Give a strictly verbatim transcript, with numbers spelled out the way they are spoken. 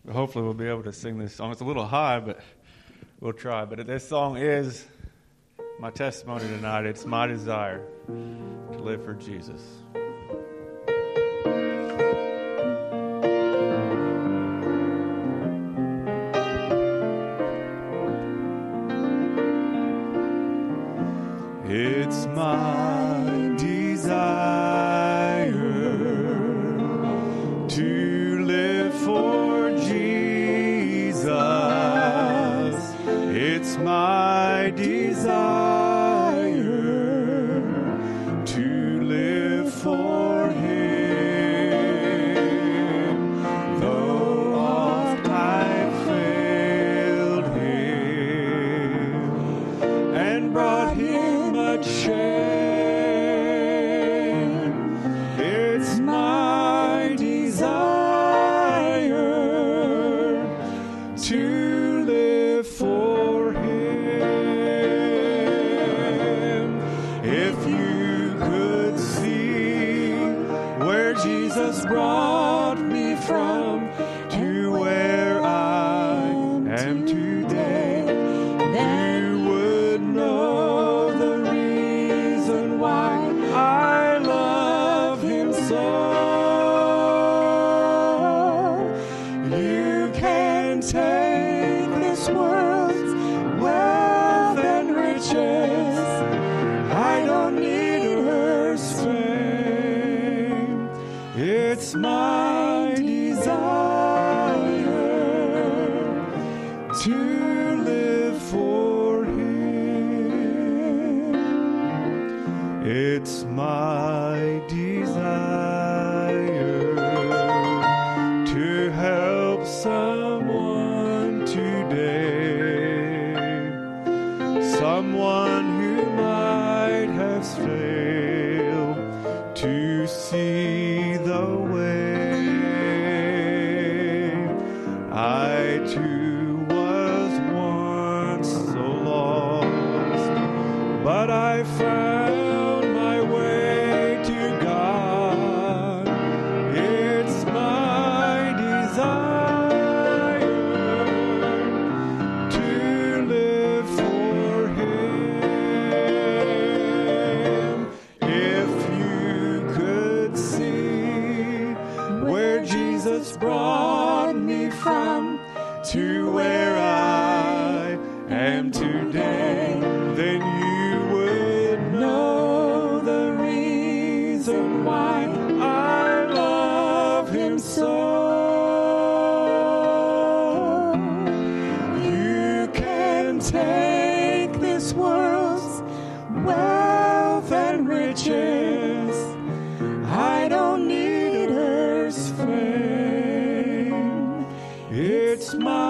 Hopefully we'll be able to sing this song. It's a little high, but we'll try. But this song is my testimony tonight. It's my desire to live for Jesus. It's my desire to live for Jesus. It's my desire to live for Him. Though oft I failed Him and brought Him much shame, it's my desire to live for Him. If you could see where Jesus brought me from to where I am today, you would know the reason why I love Him so. You can take this world's wealth and riches. I don't need earth's fame. It's my desire to live for Him. It's my desire to help someone today, someone who might have failed to see the way. I too was once so lost, but I found my way to God. It's my desire to live for Him. If you could see where Jesus brought me from to where I am today, then you would know the reason why I love Him so. You can take this world's wealth and riches. I don't need earth's fame. It's my